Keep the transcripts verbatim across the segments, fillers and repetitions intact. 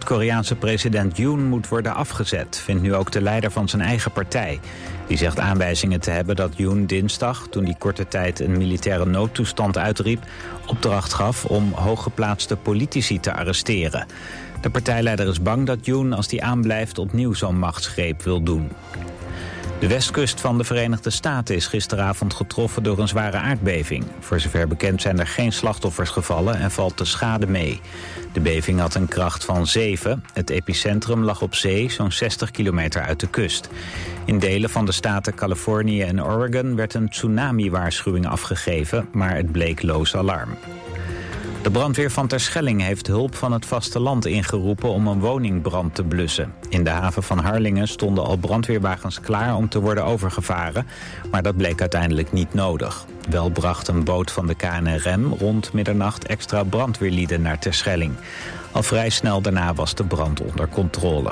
Zuid-Koreaanse president Yoon moet worden afgezet, vindt nu ook de leider van zijn eigen partij. Die zegt aanwijzingen te hebben dat Yoon dinsdag, toen hij korte tijd een militaire noodtoestand uitriep, opdracht gaf om hooggeplaatste politici te arresteren. De partijleider is bang dat Yoon, als hij aanblijft, opnieuw zo'n machtsgreep wil doen. De westkust van de Verenigde Staten is gisteravond getroffen door een zware aardbeving. Voor zover bekend zijn er geen slachtoffers gevallen en valt de schade mee. De beving had een kracht van zeven. Het epicentrum lag op zee, zo'n zestig kilometer uit de kust. In delen van de staten Californië en Oregon werd een tsunami-waarschuwing afgegeven, maar het bleek loos alarm. De brandweer van Terschelling heeft hulp van het vasteland ingeroepen om een woningbrand te blussen. In de haven van Harlingen stonden al brandweerwagens klaar om te worden overgevaren, maar dat bleek uiteindelijk niet nodig. Wel bracht een boot van de K N R M rond middernacht extra brandweerlieden naar Terschelling. Al vrij snel daarna was de brand onder controle.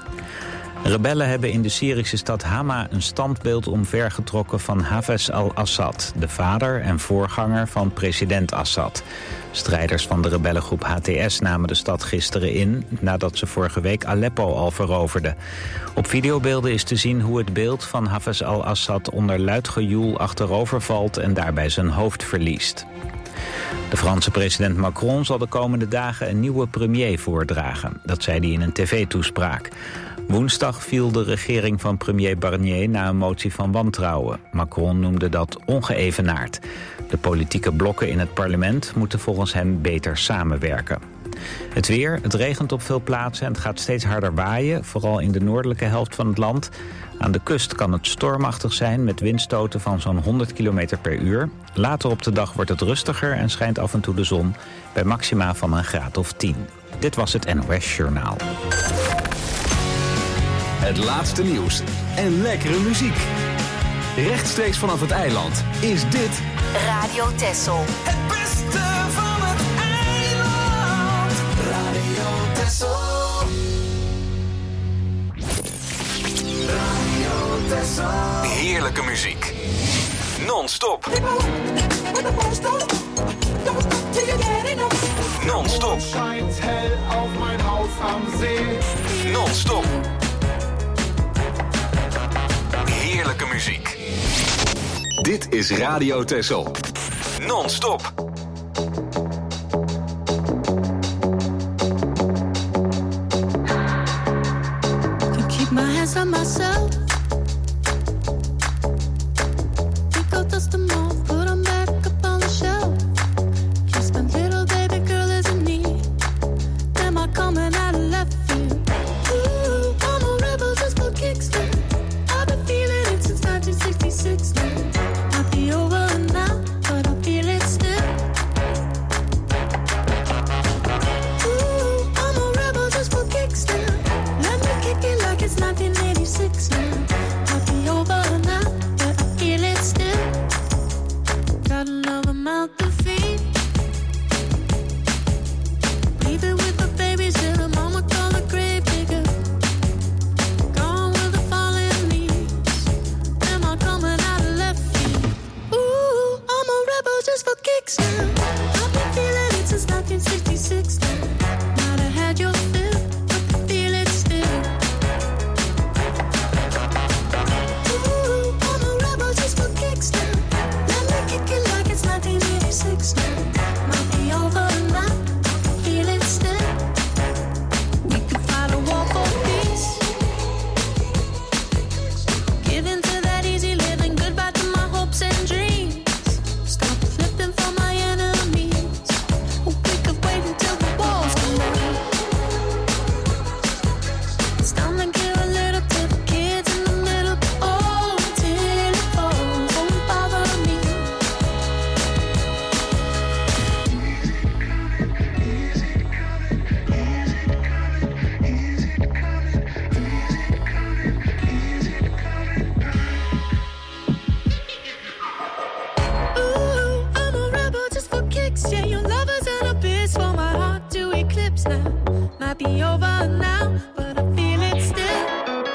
Rebellen hebben in de Syrische stad Hama een standbeeld omvergetrokken van Hafez al-Assad, de vader en voorganger van president Assad. Strijders van de rebellengroep H T S namen de stad gisteren in, nadat ze vorige week Aleppo al veroverden. Op videobeelden is te zien hoe het beeld van Hafez al-Assad onder luid gejoel achterover valt en daarbij zijn hoofd verliest. De Franse president Macron zal de komende dagen een nieuwe premier voordragen. Dat zei hij in een tv-toespraak. Woensdag viel de regering van premier Barnier na een motie van wantrouwen. Macron noemde dat ongeëvenaard. De politieke blokken in het parlement moeten volgens hem beter samenwerken. Het weer, het regent op veel plaatsen en het gaat steeds harder waaien, vooral in de noordelijke helft van het land. Aan de kust kan het stormachtig zijn met windstoten van zo'n honderd kilometer per uur. Later op de dag wordt het rustiger en schijnt af en toe de zon bij maxima van een graad of tien. Dit was het N O S Journaal. Het laatste nieuws en lekkere muziek. Rechtstreeks vanaf het eiland is dit Radio Texel. Het beste van het eiland. Radio Texel. Radio Texel. heerlijke muziek. Non-stop. Non-stop. Non-stop. Heerlijke muziek. Dit is Radio Texel. Non-stop. Can keep my hands on myself. Think I'll dust them off, put them back up on the shelf. Kiss my little baby girl is in need. Am I coming out of left field? Ooh, I'm a rebel just for kicks. I've been feeling it since nineteen sixty-six now. Might be over now, but I feel it still. Ooh, I'm a rebel just for kicks now. Let me kick it like it's nineteen eighty-six now. Might be over now, but I feel it still. Got another mouth to feed. Leaving with the babies till the mama call a grave digger. Gone with the falling leaves. Am I coming out of left field? Ooh, I'm a rebel just for kicks now. I've been feeling it since nineteen sixty-six now. Might have had your fill, but I feel it still. Ooh, I'm a rebel just for kicks now. Let me kick it like it's nineteen eighty-six now. Might be over now, I feel it still. We could fight a war for peace. Give in to that easy living, goodbye to my hopes and dreams. Stop flipping for my enemies. We could wait until the walls come down. It's time to give a little to the kids in the middle. Oh, till it falls, won't bother me. Ooh, I'm a rebel just for kicks. Yeah, your love is an abyss for my heart to eclipse now. Might be over now, but I feel it still.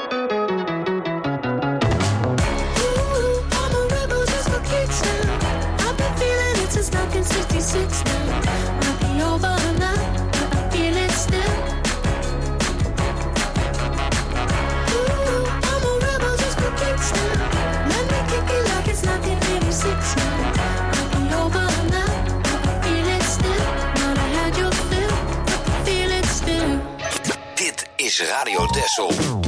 Ooh, I'm a rebel just for kicks now. I've been feeling it since nineteen sixty-six now. Might be over now, but I feel it still. is Radio Texel.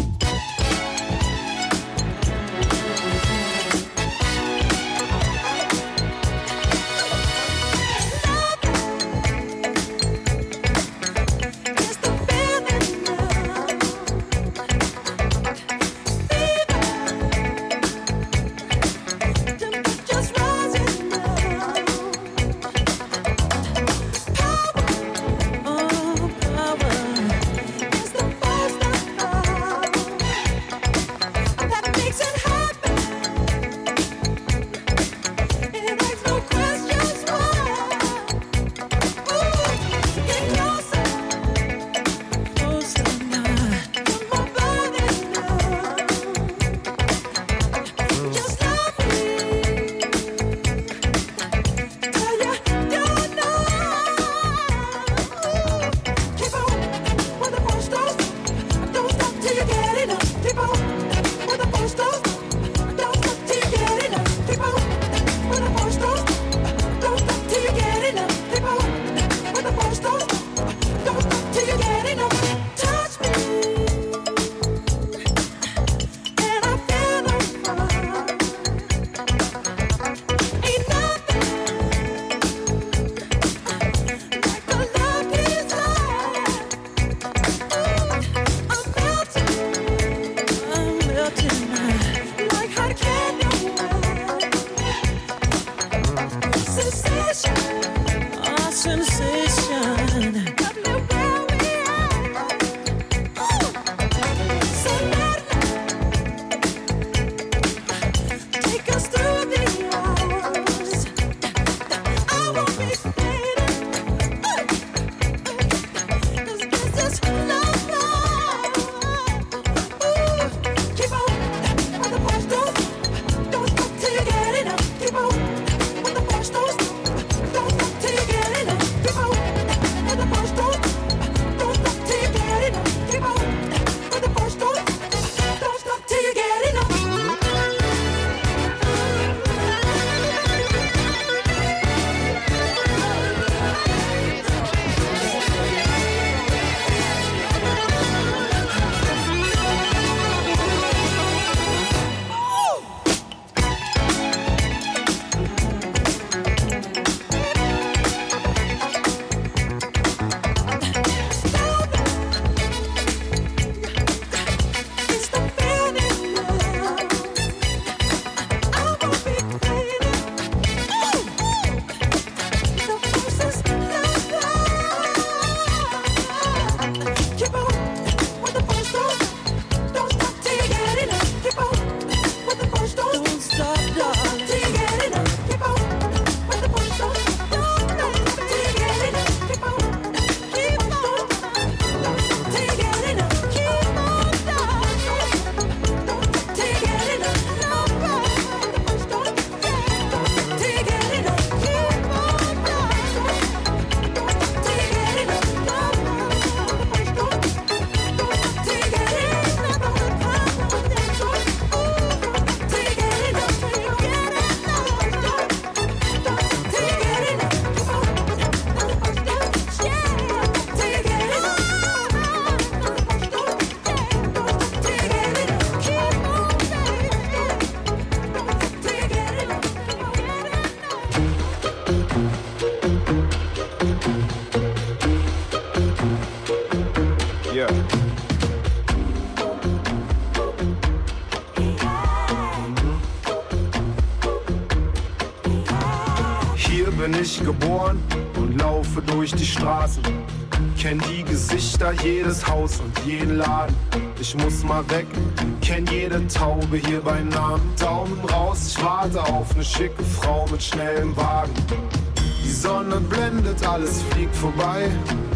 bin ich geboren und laufe durch die Straßen. Kenn die Gesichter, jedes Haus und jeden Laden. Ich muss mal weg, kenn jede Taube hier bei Namen. Daumen raus, ich warte auf ne schicke Frau mit schnellem Wagen. Die Sonne blendet, alles fliegt vorbei.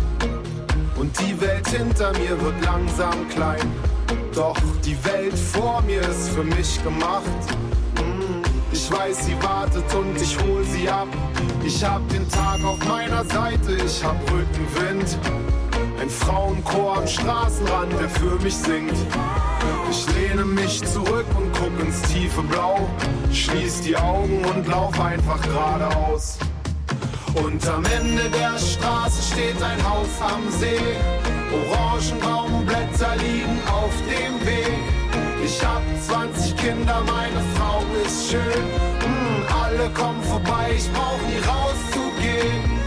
Und die Welt hinter mir wird langsam klein. Doch die Welt vor mir ist für mich gemacht. Ich weiß, sie wartet und ich hol sie ab. Ich hab den Tag auf meiner Seite, ich hab Rückenwind. Ein Frauenchor am Straßenrand, der für mich singt. Ich lehne mich zurück und guck ins tiefe Blau. Schließ die Augen und lauf einfach geradeaus. Und am Ende der Straße steht ein Haus am See. Orangenbaumblätter liegen auf dem Weg. Ich hab zwanzig Kinder, meine Frau ist schön. Mm, alle kommen vorbei, ich brauch nie rauszugehen.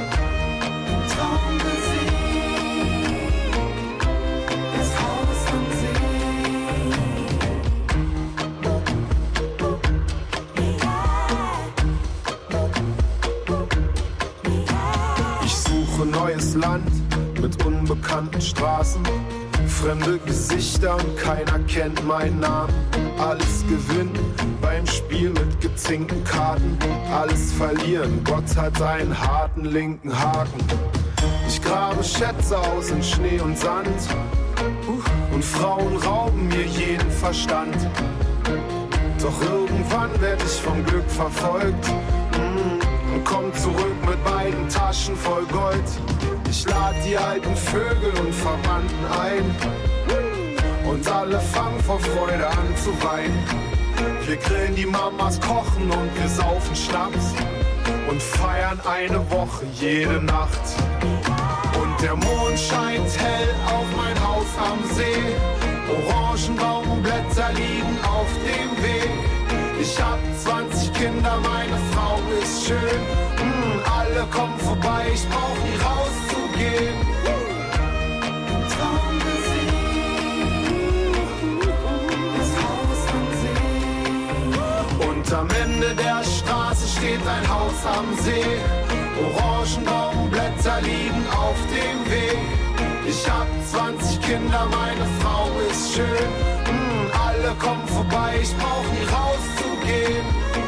Neues Land mit unbekannten Straßen, fremde Gesichter und keiner kennt meinen Namen. Alles gewinnen beim Spiel mit gezinkten Karten, alles verlieren, Gott hat einen harten linken Haken. Ich grabe Schätze aus in Schnee und Sand und Frauen rauben mir jeden Verstand. Doch irgendwann werd ich vom Glück verfolgt und komm zurück mit beiden Taschen voll Gold. Ich lad die alten Vögel und Verwandten ein und alle fangen vor Freude an zu weinen. Wir grillen, die Mamas kochen und wir saufen Schnaps und feiern eine Woche jede Nacht. Und der Mond scheint hell auf mein Haus am See. Orangenbaumblätter liegen auf dem Weg. Ich hab zwanzig Kinder, meine Frau ist schön. Mm, alle kommen vorbei, ich brauch nie rauszugehen. Das Haus am See. Und am Ende der Straße steht ein Haus am See. Orangenbaumblätter liegen auf dem Weg. Ich hab zwanzig Kinder, meine Frau ist schön. Mm, alle kommen vorbei, ich brauch nie rauszugehen.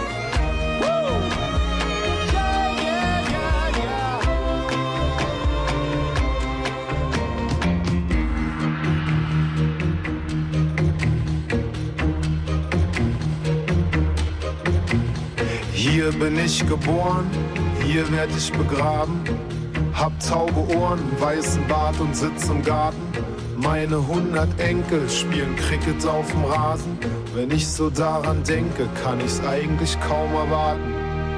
Hier bin ich geboren, hier werd ich begraben. Hab taube Ohren, weißen Bart und sitz im Garten. Meine hundert Enkel spielen Cricket auf dem Rasen. Wenn ich so daran denke, kann ich's eigentlich kaum erwarten.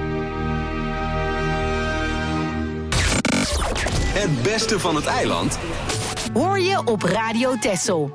Het beste van het eiland hoor je op Radio Texel.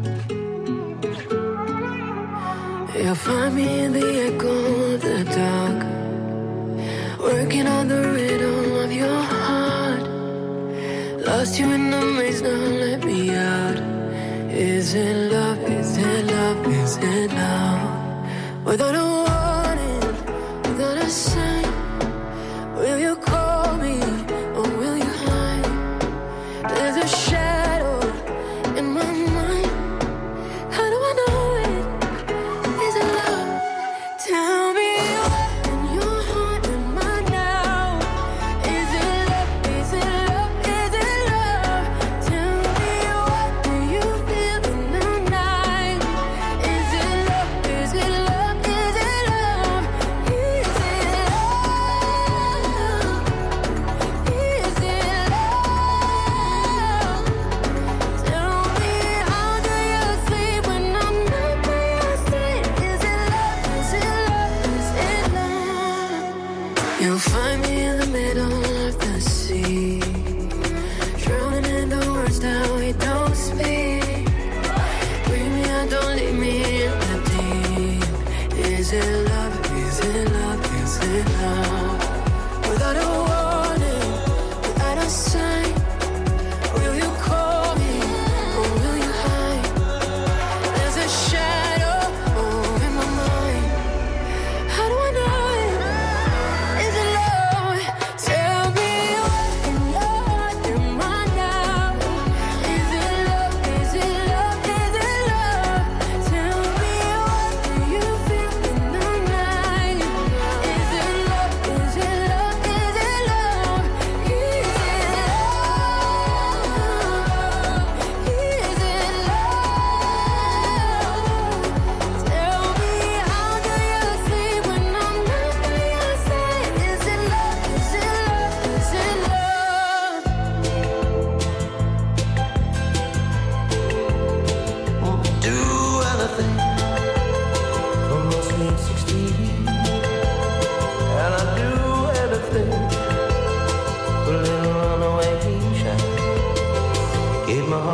You'll find me in the echo of the dark, working on the rhythm of your heart. Lost you in the maze, now let me out. Is it love, is it love, is it love? Without a warning, without a sign, will you call me or will you hide? There's a shadow in my mind. How do I know it? Is it love? Tell me what's in your heart and mind now. Is it love? Is it love? Is it love? Tell me what do you feel in the night? Is it love? Is it love? Is it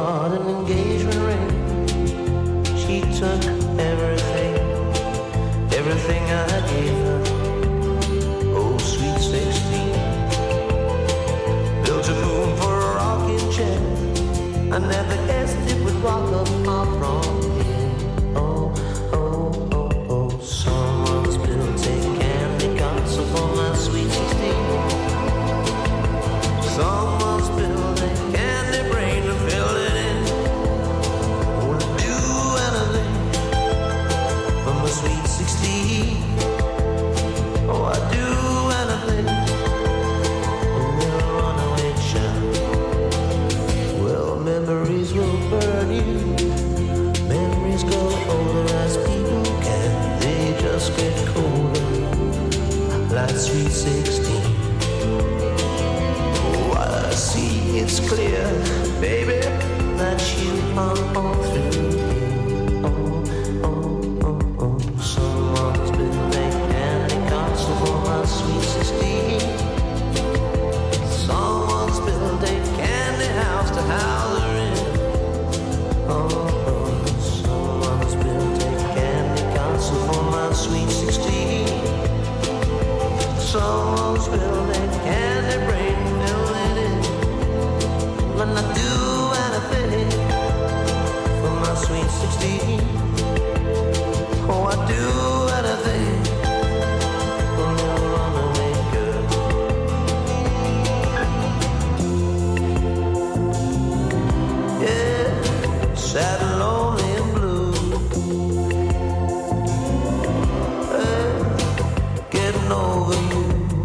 heart an engagement ring. She took everything, everything I gave her. Oh, sweet sixteen. Built a moon for a rocking chair. I never guessed it would rock up my prom. Oh, oh, oh, oh. Someone's built a candy castle for my sweet sixteen. Someone's built a candy brain to fill it in. Would do anything for my sweet sixteen. Oh, I'd do anything. A little runaway child. Well, memories will burn you. Memories grow older as people can. They just get colder, like sweet sixteen. Oh, I see it's clear, baby, that you are all through. Oh, oh, oh, oh. Someone's been making candy castle for my sweet sixteen. Someone's built a candy house to house her in. Oh, oh, someone's built a candy castle for my sweet sixteen. Someone's built a candy brain, fill it in. When I do anything for my sweet sixteen. Oh, I do anything for a little runaway girl. Yeah, sad and lonely and blue. Hey, getting over you.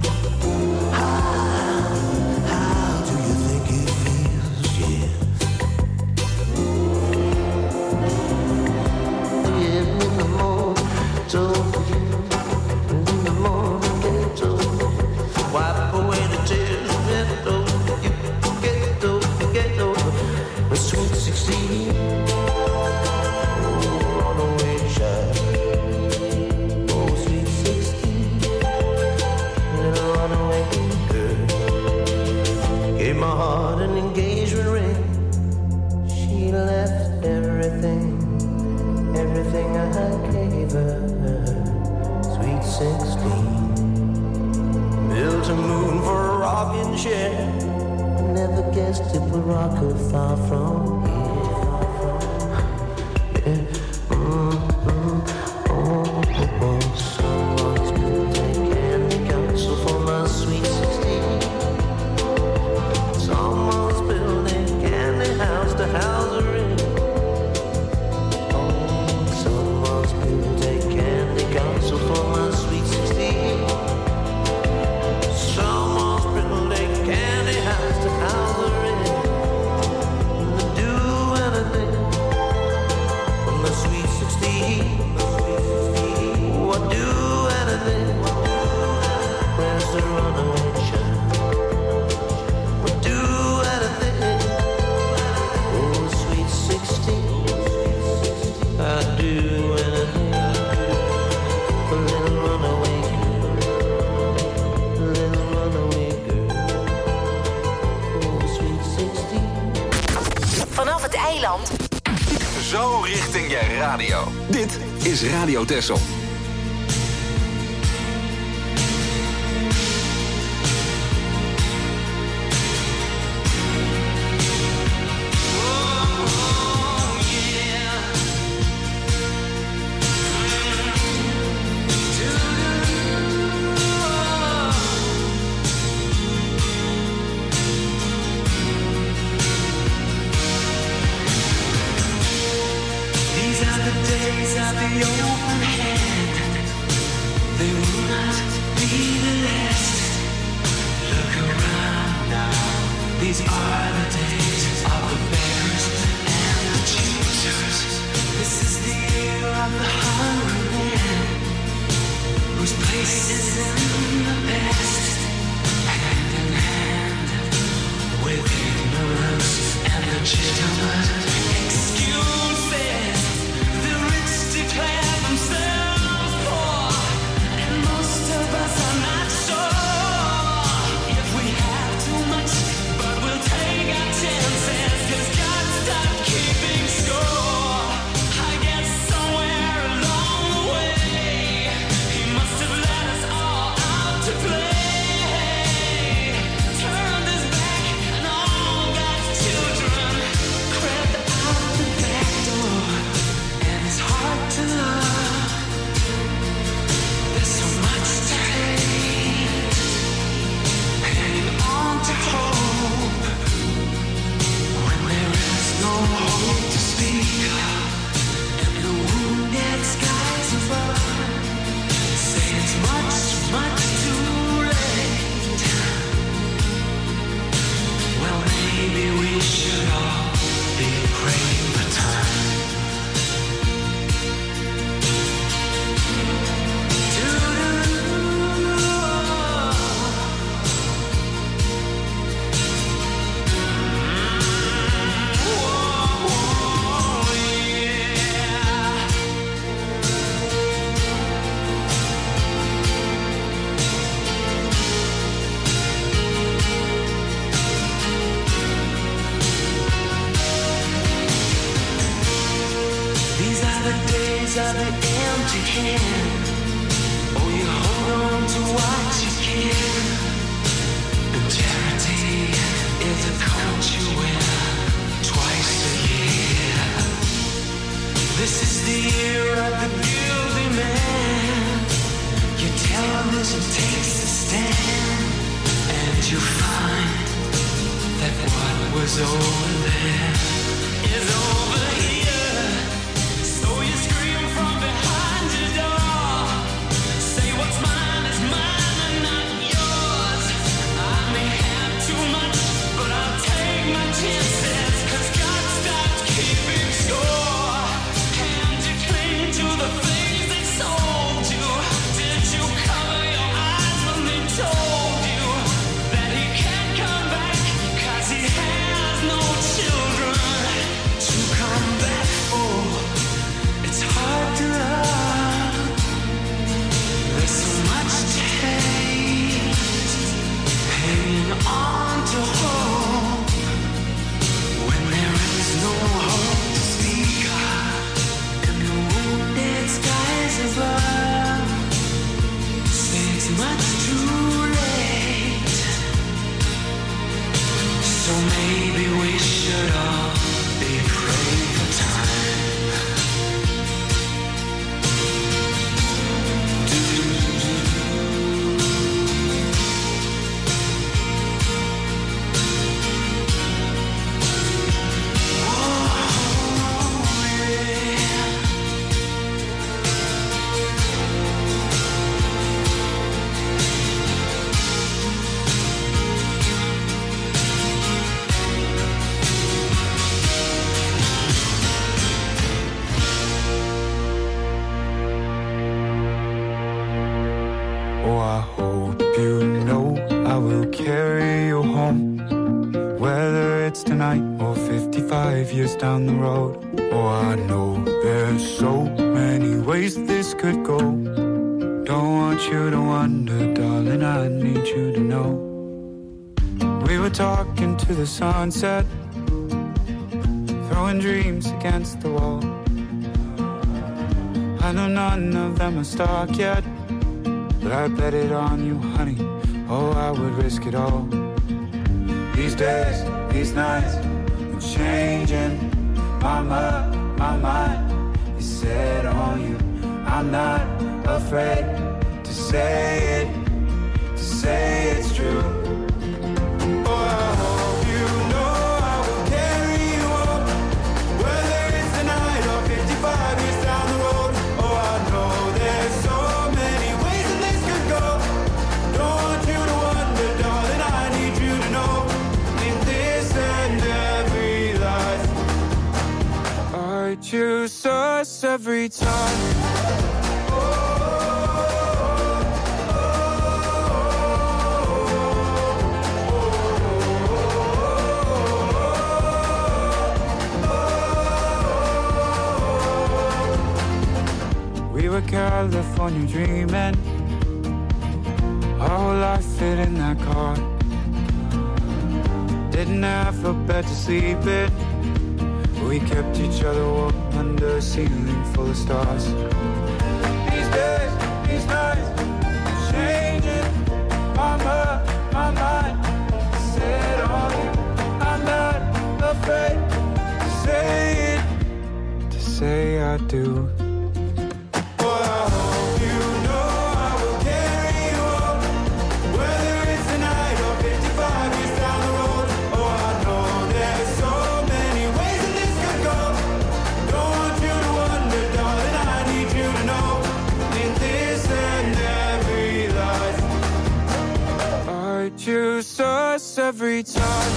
How, how do you think it feels? Yeah. Yeah, in the morning, told you. In the morning, get over. Wipe away the tears, get over. You get over, get over. The sweet sixteen. Oh, runaway child. Oh, sweet sixteen. Little runaway girl. Gave my heart an engagement ring. She left everything, everything I gave her. Sweet sixteen. Built a moon for a rocking chair. I never guessed it would rock her far from here. Yeah. Mm, mm, oh, oh, oh. Someone's built a candy castle for my sweet sixteen. Someone's built a candy house to house her in. Oh, someone's built a candy castle for my sweet sixteen. Someone's built a candy house to house her in. To do anything for my sweet sixteen. Oh, I'd do anything. Where's the runaway child? Would do anything. Oh, sweet sixteen. I'd do anything. A little runaway girl. A little runaway girl. Oh, sweet sixteen. Vanaf het eiland Zo richting je radio. Dit is Radio Texel. These are the days of the open hand. They will not be the last. Look around now. These are the days of the beggars and the choosers. This is the year of the hungry man, whose place is in the past. Hand in hand with ignorance and legitimate excuses. The rich declare themselves poor, and most of us are not sure if we have too much, but we'll take our chance. days are the empty hand. Oh, you hold on to what you can. And charity is a coat you wear twice a year. This is the year of the guilty man. Your television takes a stand, and you find that what was over there is over here. So you scream from behind your door. Say what's mine is mine and not yours. I may have too much, but I'll take my chances, 'cause God stopped keeping score. And you cling to the things they sold you. Did you cover your eyes when they told you that he can't come back, 'cause he has no children to come back for? It's hard to love. There's so much to hate, hanging on to hope when there is no hope to speak of, and the wounded skies above say it's much too late. So maybe we should all be praying for time. Oh, I hope you know I will carry you home, whether it's tonight or fifty-five years down the road. Oh, I know there's so many ways this could go. Don't want you to wonder, darling, I need you to know. We were talking to the sunset, throwing dreams against the wall. I know none of them are stuck yet, but I bet it on you, honey. Oh, I would risk it all. These days, these nights, I'm changing my mind, my mind is set on you. I'm not afraid to say it, to say it's true. Oh, I hope you know I will carry you home, whether it's tonight or fifty-five years down the road. Oh, I know there's so many ways that this could go. Don't want you to wonder, darling, I need you to know. In this and every life, I choose us every time. We were California dreaming, our whole life fit in that car. Didn't have a bed to sleep in, we kept each other warm under a ceiling full of stars. These days, these nights, changing my mind, my mind set on you. I'm not afraid to say it, to say I do. Choose us every time.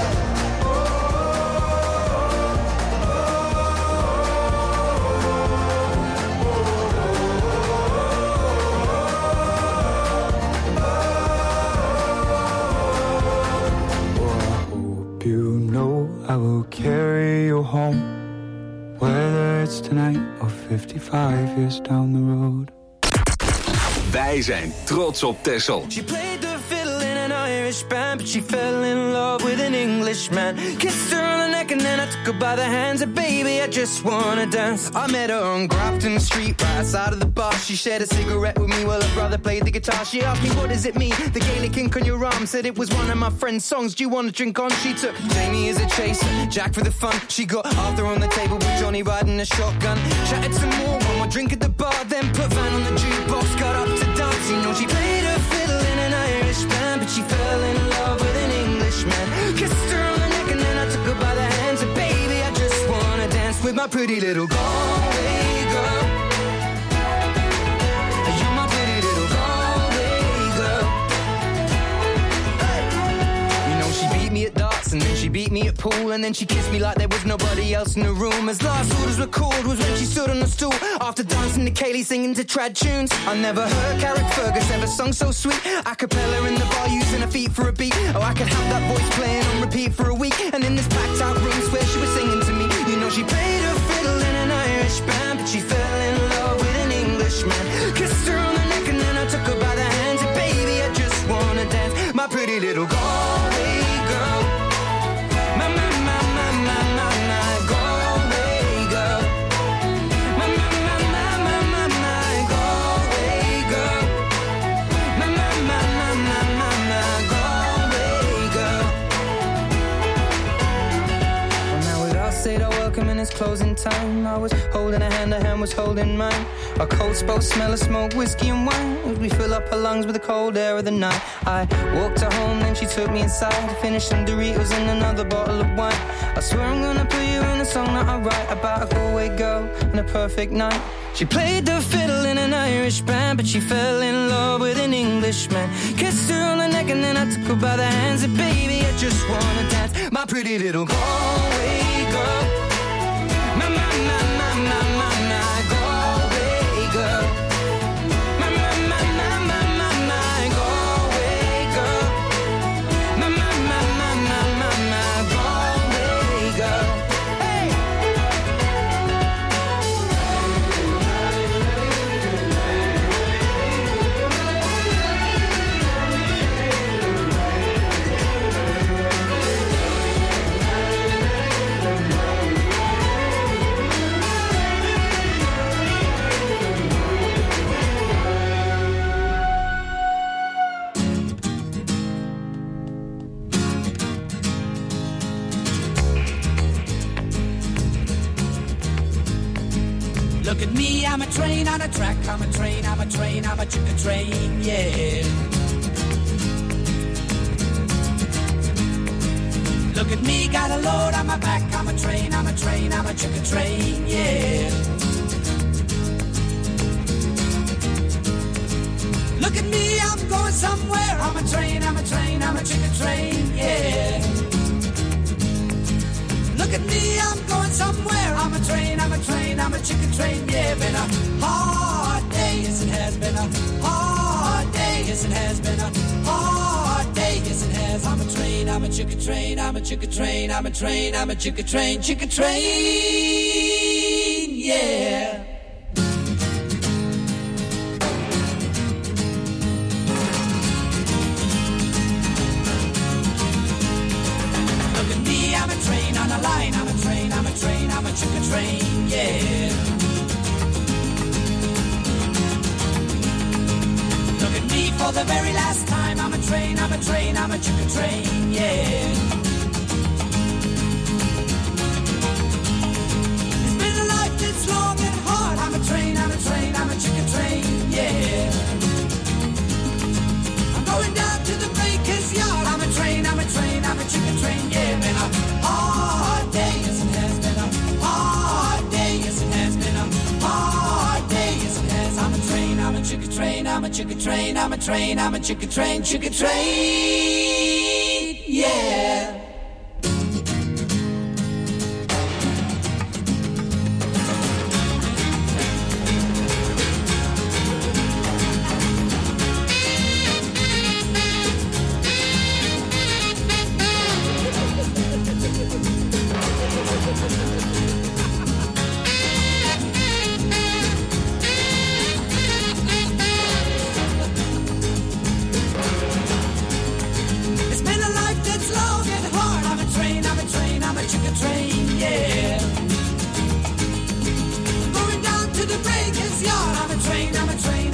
I will carry you home, whether it's tonight or fifty-five years down the road. Wij zijn trots op Texel. She played the fiddle in an Irish band, but she fell in love with an Englishman. Kissed her on the neck and then I took her by the hands and baby, I just wanna dance. I met her on Grafton Street, right outside of the bar. She shared a cigarette with me while her brother played the guitar. She asked me, what does it mean? The Gaelic ink on your arm. Said it was one of my friend's songs. Do you want to drink on? She took Jamie as a chaser, Jack for the fun. She got Arthur on the table with Johnny riding a shotgun. Chatted some more, one more drink at the bar, then put Van on the jukebox, got up to dance. You know she played her fiddle in an Irish band, but she fell in love with an Englishman. Kissed her on the neck and then I took her by the hands. And baby, I just wanna dance with my pretty little Galway girl. You're my pretty little Galway girl. Hey. You know she beat me at darts and then she beat me at pool, and then she kissed me like there was nobody else in the room. As last orders were called was when she stood on the stool after dancing to Kaylee singing to trad tunes. I never heard Carrick Fergus ever sung so sweet. A cappella in the bar using her feet for a beat. Oh, I could have that voice playing on repeat for a week. And in this packed out room where she was singing to me. You know she played her fiddle in an Irish band, but she fell in love with an Englishman. Kissed her on the neck and then I took her by the hands. And baby, I just wanna dance, my pretty little Galway girl. My, my, my, my, my, my, my Galway girl. My, my, my, my, my, my, my Galway girl. My, my, my, my, my, my, my Galway girl. Well, now we'd all said our welcome and it's closing time. I was holding her hand, her hand was holding mine. Our coats both smell of smoke, whiskey and wine, as we fill up her lungs with the cold air of the night. I walked her home, then she took me inside, finished some Doritos and another bottle of wine. I swear I'm gonna put you in a song that I write about a Galway girl and a perfect night. She played the fiddle in an Irish band, but she fell in love with an Englishman. Kissed her on the neck and then I took her by the hands. And baby, I just wanna dance, my pretty little Galway girl. My, my, my, my, my, my, my Galway girl. My, my, my, my, my, my, my Galway girl. My, my, my, my, my, my, my Galway girl. Hey! Look at me, I'm a train on a track, I'm a train, I'm a train, I'm a chicken train, yeah. Look at me, got a load on my back, I'm a train, I'm a train, I'm a chicken train, yeah. Look at me, I'm going somewhere, I'm a train, I'm a train, I'm a chicken train, yeah. Look at me, I'm going somewhere. I'm a train, I'm a train, I'm a chicken train. Yeah, been a hard day, yes it has been a hard day, yes it has been a hard day, yes it has. I'm a train, I'm a chicken train, I'm a chicken train, I'm a train, I'm a chicken train, chicken train, yeah. On a line, I'm a train, I'm a train, I'm a chicken train, yeah. Look at me for the very last time, I'm a train, I'm a train, I'm a chicken train, yeah. It's been a life that's long and hard, I'm a train, I'm a train, I'm a chicken train, yeah. I'm going down to the baker's yard, I'm a train, I'm a train, I'm a chicken train, yeah. Been a hard day, yes it has been a hard day, yes it has been a hard day, yes it has. I'm a train, I'm a chicken train, I'm a chicken train, I'm a train, I'm a chicken train, chicken train, yeah. It's been a life that's long and hard.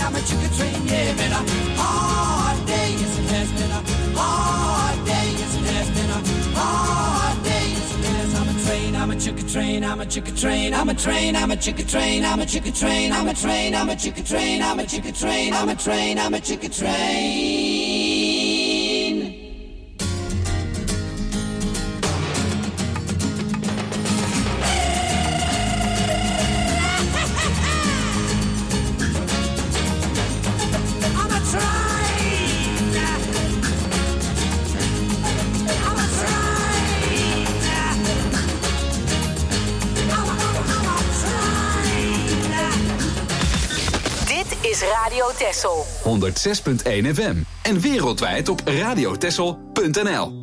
I'm a chicken train, yeah, been a hard day, yes it has been a hard day, yes it has been a hard day, yes it has. I'm a train, I'm a chicken train, I'm a chicken train, I'm a train, I'm a chicken train, I'm a chicken train, I'm a train, I'm a chicken train, I'm a chicken train, I'm a train, I'm a chicken train. Is Radio Texel. honderdzes punt één F M. En wereldwijd op radiotexel punt n l.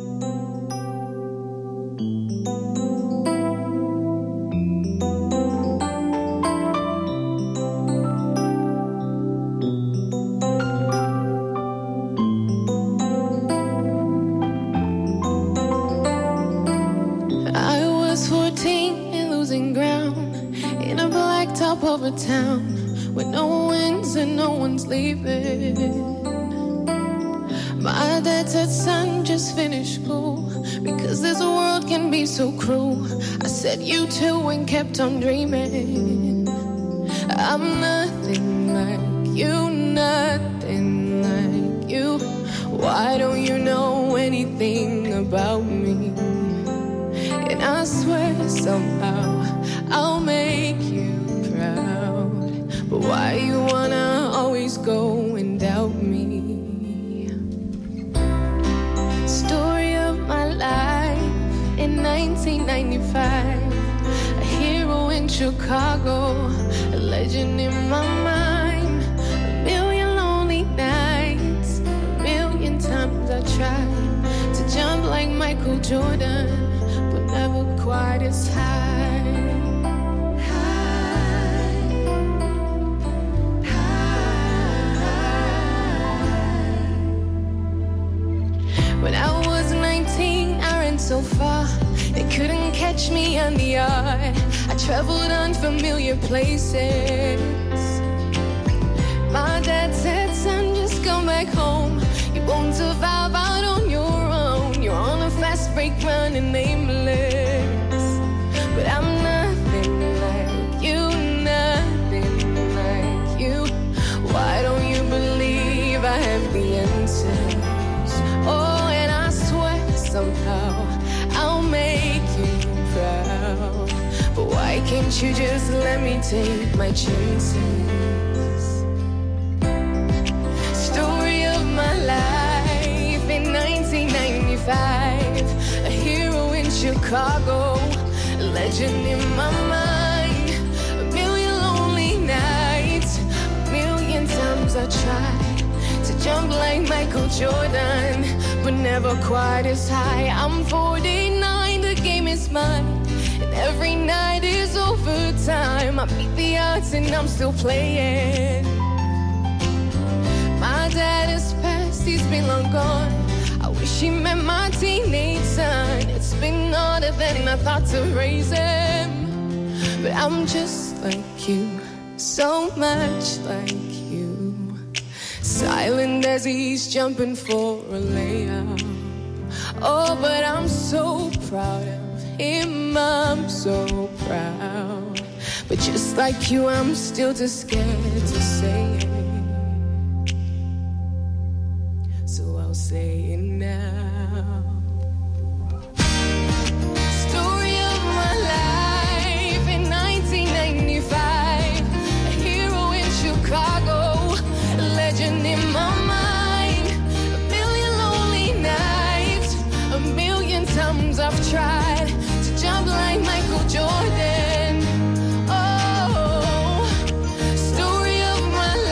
I was fourteen and losing ground in a black top of a town with no winds and no one's leaving. My dad said, son, just finish school because this world can be so cruel. I said, you too, and kept on dreaming. I'm nothing like you, nothing like you. Why don't you know anything about me? And I swear somehow I'll make you proud. But why you wanna always go and doubt me? Story of my life in nineteen ninety-five. A hero in Chicago, a legend in my mind. A million lonely nights, a million times I tried to jump like Michael Jordan, but never quite as high. When I was nineteen, I ran so far, they couldn't catch me on the yard. I traveled unfamiliar places. My dad said, son, just come back home. You won't survive out on your own. You're on a fast break running aimless. But I'm nothing like you, nothing like you. Why don't you believe I have the answers? Oh, and I swear somehow I'll make you proud. But why can't you just let me take my chances? Story of my life in nineteen ninety-five. A hero in Chicago, a legend in my mind. A million lonely nights, a million times I tried to jump like Michael Jordan, but never quite as high. I'm forty-nine, the game is mine, and every night is overtime. I beat the odds and I'm still playing. My dad is past, he's been long gone. I wish he met my teenage son. It's been harder than I thought to raise him. But I'm just like you, so much like you. Silent as he's jumping for a layup. Oh, but I'm so proud of him, I'm so proud. But just like you, I'm still too scared to say it. So I'll say it now. Story of my life in nineteen ninety-five. A hero in Chicago, a legend in my mind. A million lonely nights, a million times I've tried to jump like Michael Jordan. Oh, story of my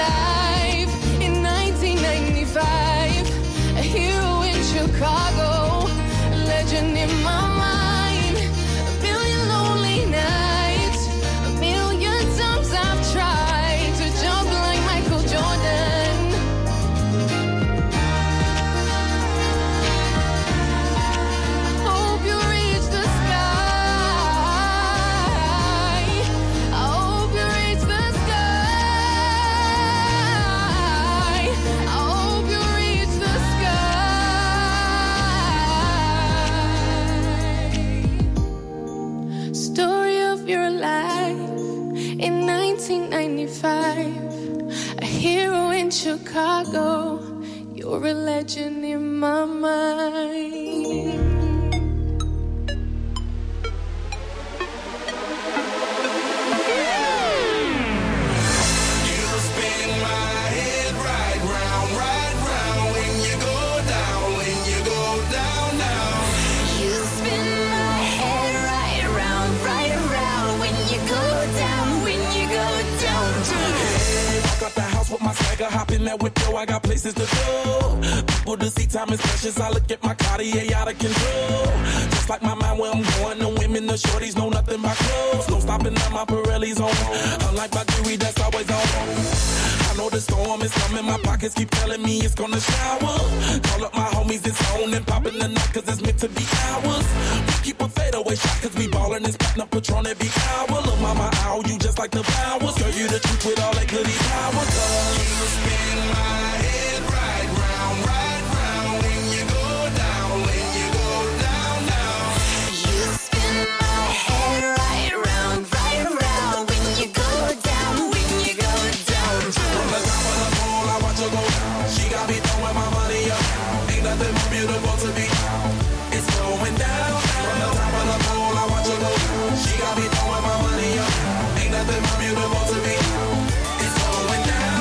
In nineteen ninety-five, a hero in Chicago, you're a legend in my mind. My swagger, hop in that window, I got places to go. People to see, time is precious. I look at my Cartier out of control. Just like my mind where I'm going, the women, the shorties know nothing but clothes. No stopping at my Pirelli's on. Unlike my jewelry, that's always on. I know the storm is coming, my pockets keep telling me it's gonna shower. Call up my homies, it's on and popping the night, cause it's meant to be ours. We keep a fadeaway shot, cause we ballin' and spittin' up Patron every hour. Look, mama, ow, you just like the flowers. Girl, you the truth with all that goody power. You spin my head right round, right round. When you go down, when you go down, down. You spin my head right round, right round. When you go down, when you go down. From the top of the pole, I watch her go down. She got me throwing my money up. Ain't nothing more beautiful to me. It's going down. From the top of the pole, I watch her go down. She got me throwing my money up. Ain't nothing more beautiful to me. It's going down.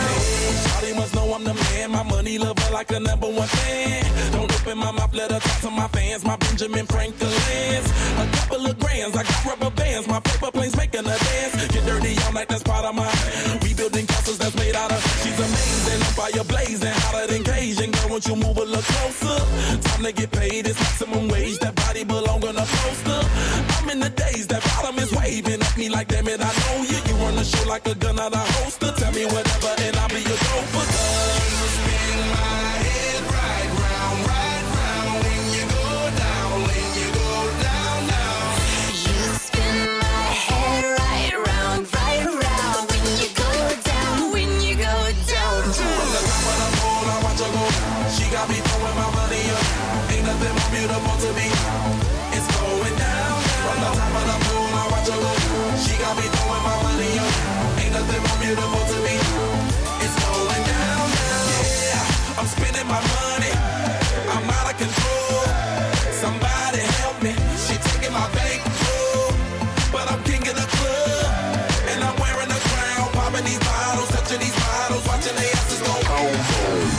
Shawty must know I'm the man. My money lover like a number one fan. Don't open my mouth, let her talk to my fans. My Benjamin Franklin's. A couple of grands, I got rubber bands. My paper planes making a dance. Get dirty all night, that's part of my rebuilding castles that's made out of. She's amazing, I'm fire blazing, hotter than Cajun. Girl, won't you move a little closer? Time to get paid, it's maximum wage. That body belong on a poster. I'm in the days, that bottom is waving at me like, damn it, I know you. You run the show like a gun out of holster. Tell me whatever and I'll be your gopher. You spin my head right round, right round. When you go down, when you go down, down. You spin my head right round, right round. When you go down, when you go down. From the top of the pole, I watch her go down. She got me throwing my money up. Ain't nothing more beautiful to me. It's going down. From the top of the pole, I watch her go down. She got me throwing my money up. Ain't nothing more beautiful to me. It's going down, down. Yeah, I'm spending my money. I'm out of control. Somebody help me. She taking my bankroll. But I'm king of the club. And I'm wearing a crown. Popping these bottles, touching these bottles. Watching the asses go boom.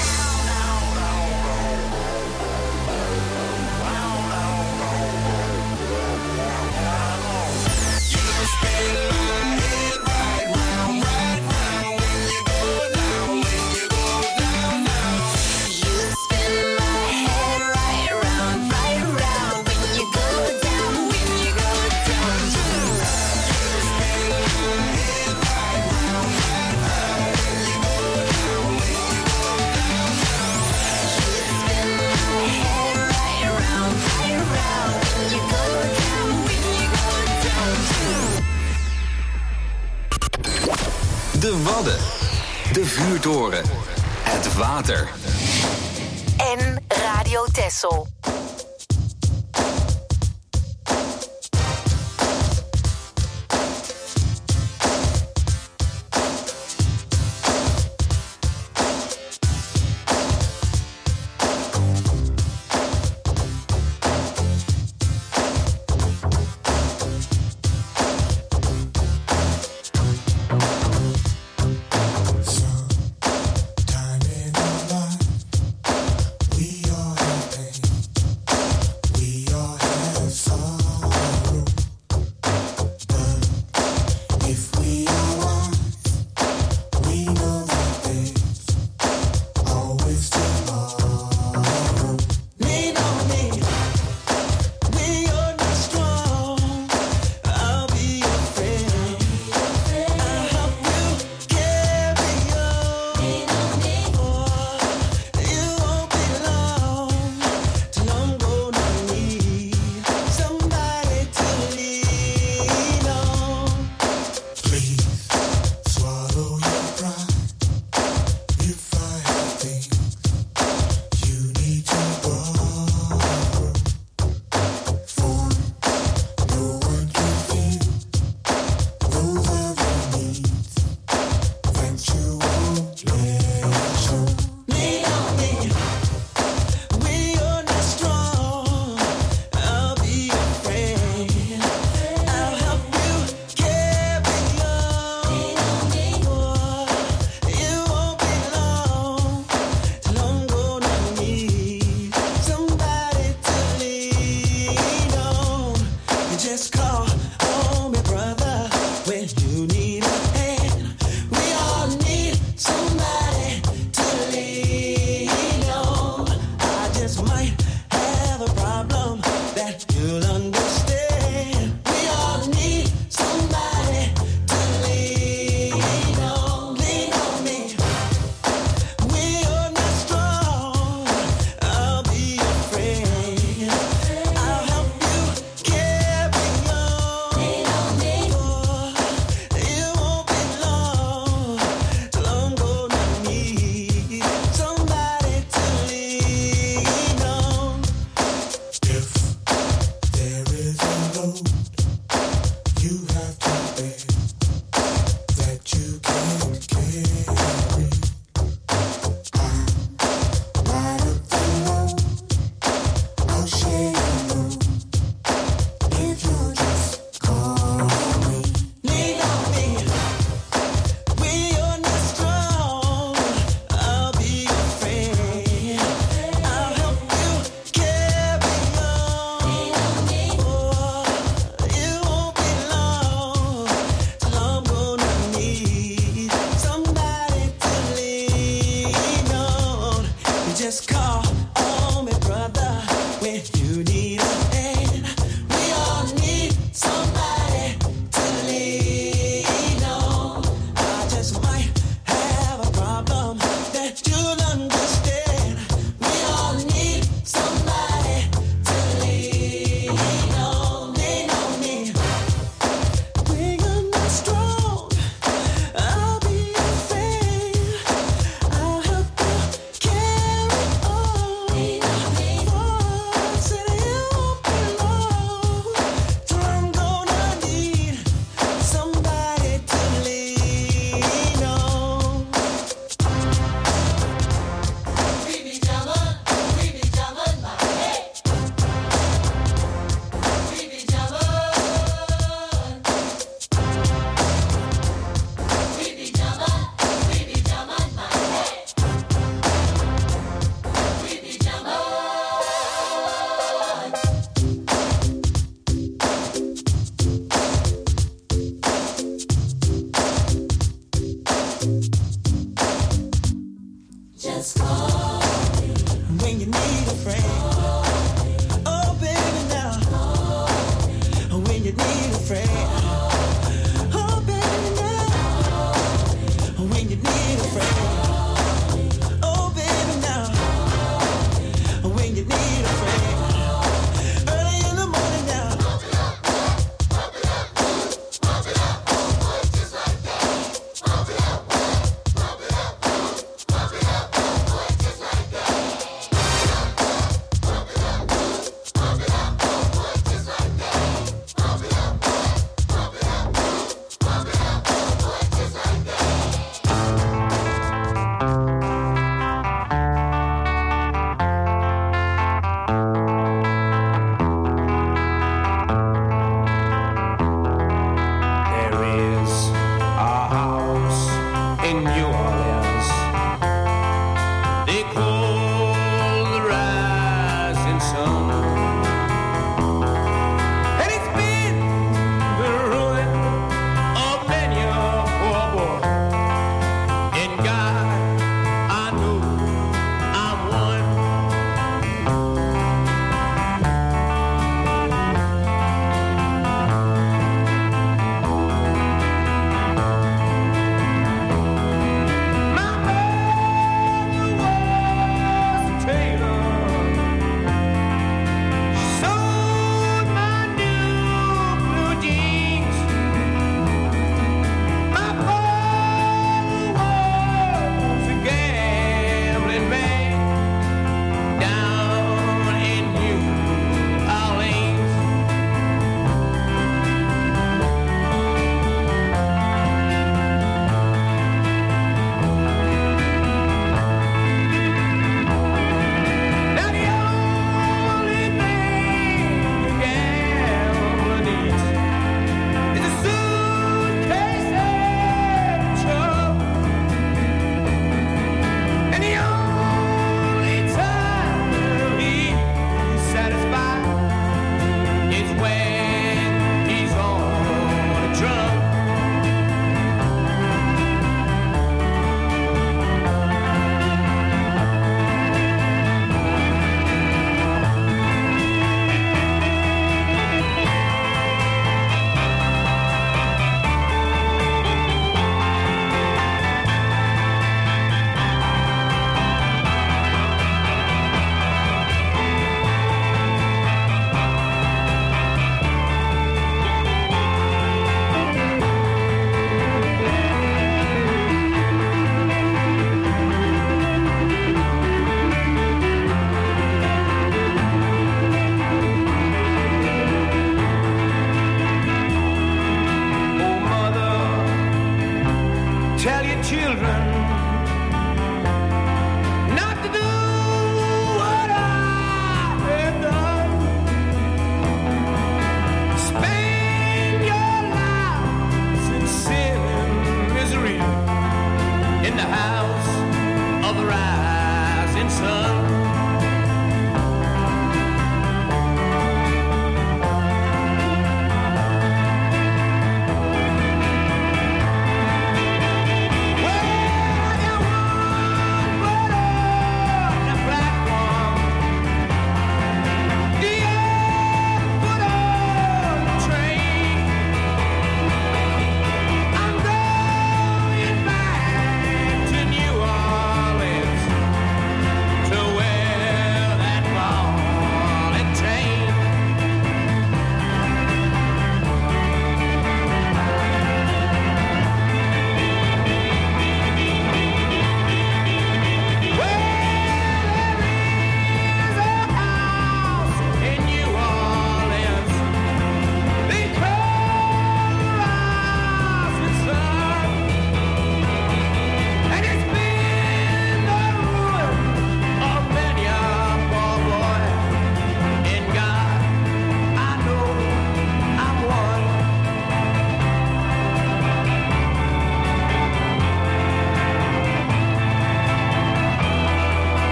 De Wadden. De vuurtoren. Het water. En Radio Texel. Time in our life, we all have pain.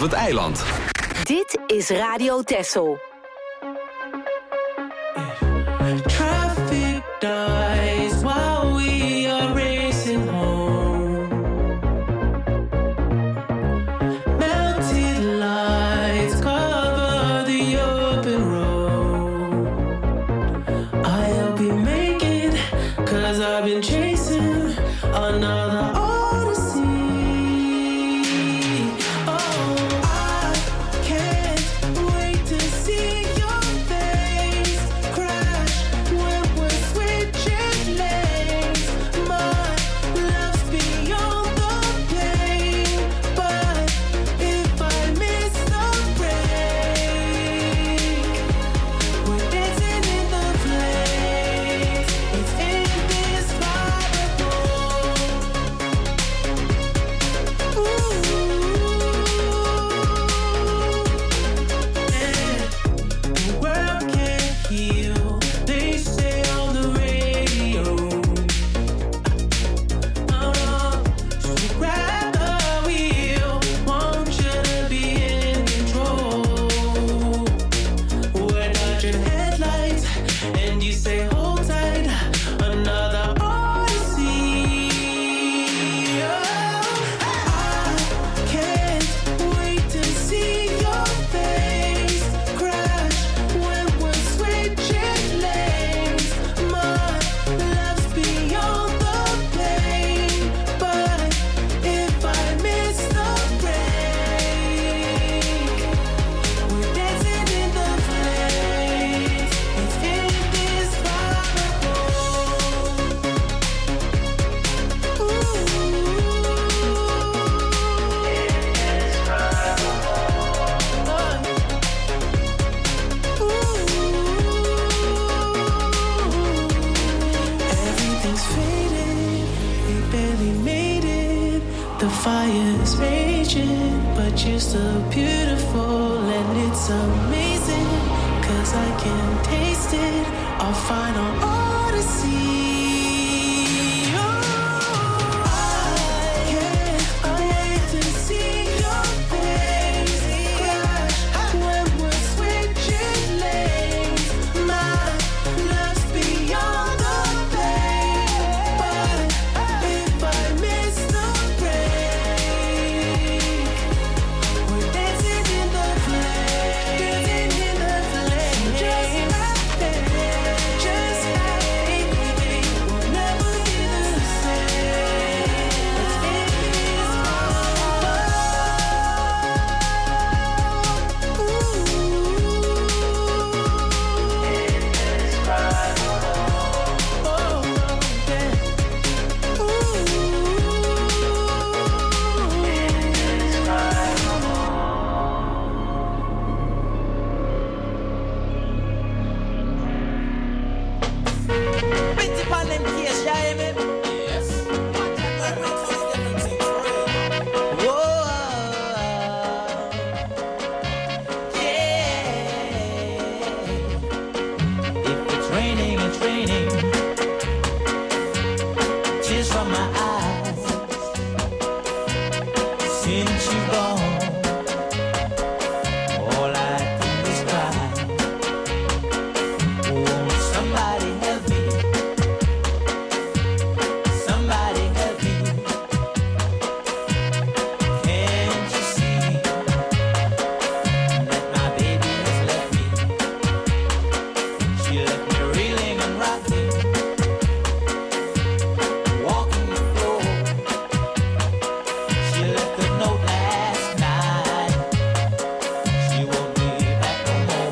het eiland. Dit is Radio Texel. Traffic dies while we are racing home. Melted lights cover the open road. I hope you make it, 'cause I've been chasing another odyssey. Oh, I can't wait to see your face crash when we're switching lanes. My love's beyond the pain, but if I miss the break, we're dancing in the flames. It's indescribable. Ooh, and the world can't heal, they say on the radio. Oh no, so grab the wheel, want you to be in control. We're dodging headlights, and you say hold tight, another odyssey. Oh, I can't wait to see your face crash when we're switching lanes. My love's beyond the pain, but if I miss the break, we're dancing in the flames. It's indescribable. Ooh, everything's faded, we barely made it. The fire's raging, but you're still beautiful, and it's amazing, 'cause I can taste it, our final odyssey. Oh, I can't wait to see your face crash when we're switching lanes. My love's beyond the pain, but if I miss the break, we're dancing in the flames, dancing in the flames, just like that, just like we'll never be the same. It's raining, it's raining, tears from my eyes. Since you've gone, all I do is cry. Won't somebody help me? Somebody help me. Can't you see that my baby has left me? She left me reeling and rocking, walking the floor. She left a note last night. She won't be back no more.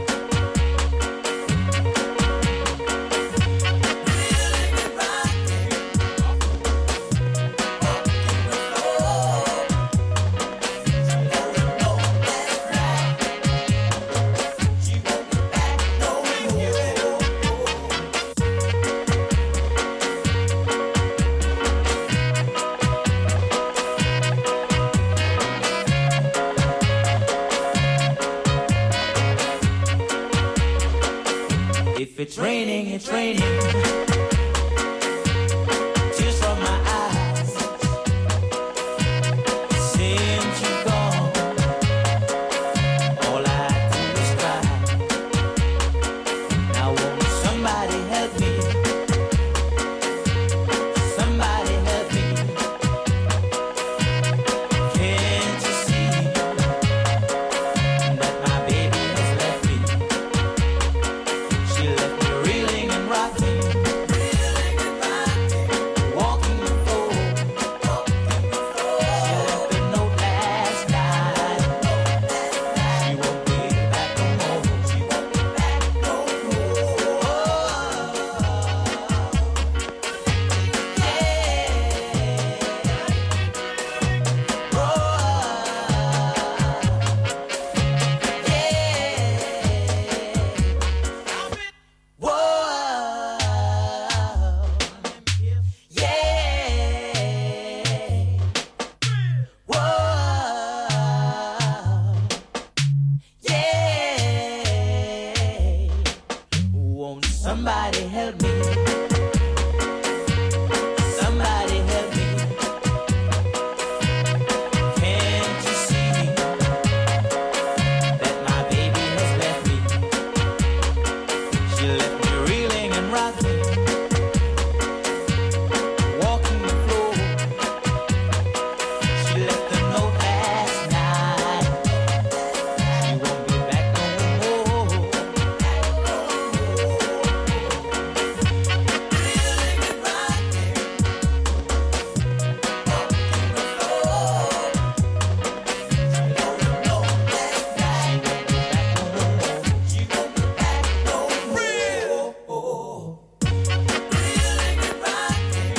Reeling and rocking, walking the floor. She left a note last night. She won't be back no more. If it's raining, it's raining. Tears from my eyes. Since you've gone, Somebody help me. Somebody help me. Can't you see that my baby has left me? She left me reeling and rocking, walking the floor. She left a note last night. She won't be back no more. Reeling and rocking, walking the floor. She wrote a note last night. She won't be back no more. Reeling and rocking,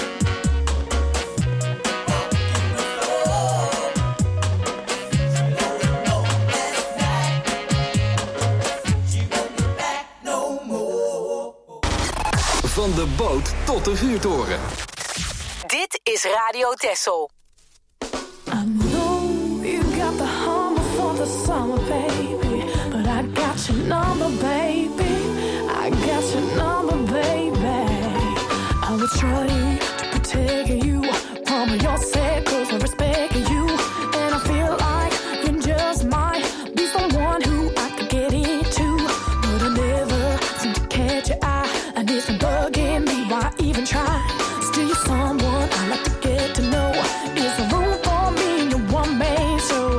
walking the floor. She wrote a note last night. She won't be back no more. Van de boot tot de vuurtoren. Dit is Radio Texel. I know you got the hummer for the summer, baby, but I got your number, baby. I got your number, baby. I was trying to protect you from yourself, 'cause I respect you, and I feel like you just might be someone who I could get into, but I never seem to catch your eye, and it's been bugging me. Why even try? Still, you're someone I like to get to know. Is there room for me in your one man show?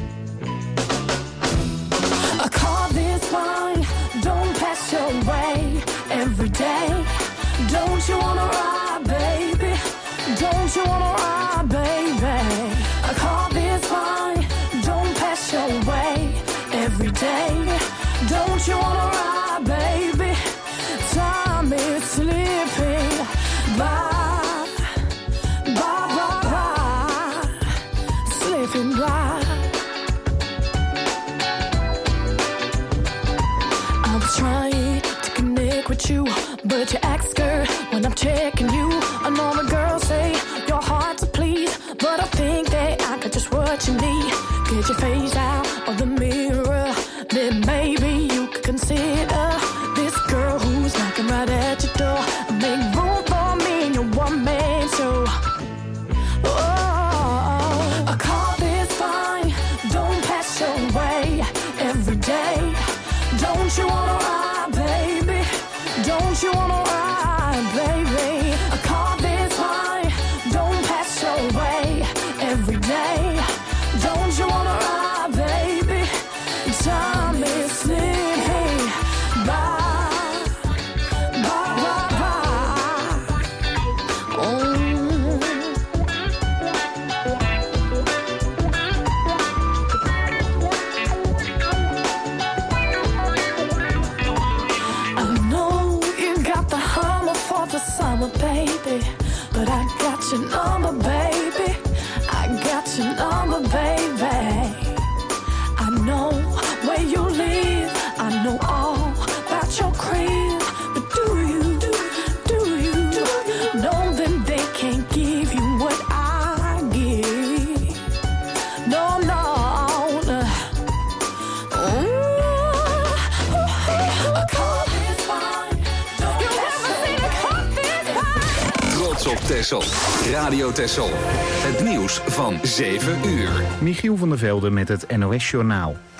I call this fine. Don't pass your way every day. Don't you wanna ride, baby? Don't you wanna ride, baby? I call this fine. Don't pass your way every day. Don't you wanna ride, baby? Time is slipping by, by, by, by, slipping by. I was trying to connect with you, but you act scared when I'm checking you. I know the girls say you're hard to please, but I think that I could just what you need. Get your face out of the mirror, then maybe you could consider this girl who's knocking right at your door. Make room for me in your one man show. Oh, I call this fine. Don't pass your way every day. Don't you wanna ride, baby? Don't you wanna ride, baby? I call this fine. Don't pass your way every day. Don't you wanna ride, baby? Time is slipping by, by, by, by. Oh. I know you got the hummer for the summer, baby, but I got your number, baby. I got your number, baby. I know where you live. I know all about your crib, but do you, do you know that they can't give you what I give? No, no. I call this fine. You never seen a call this fine. Trots op Texel. Radio Texel. Het nieuws van zeven uur. Michiel van der Velde met het N O S-journaal.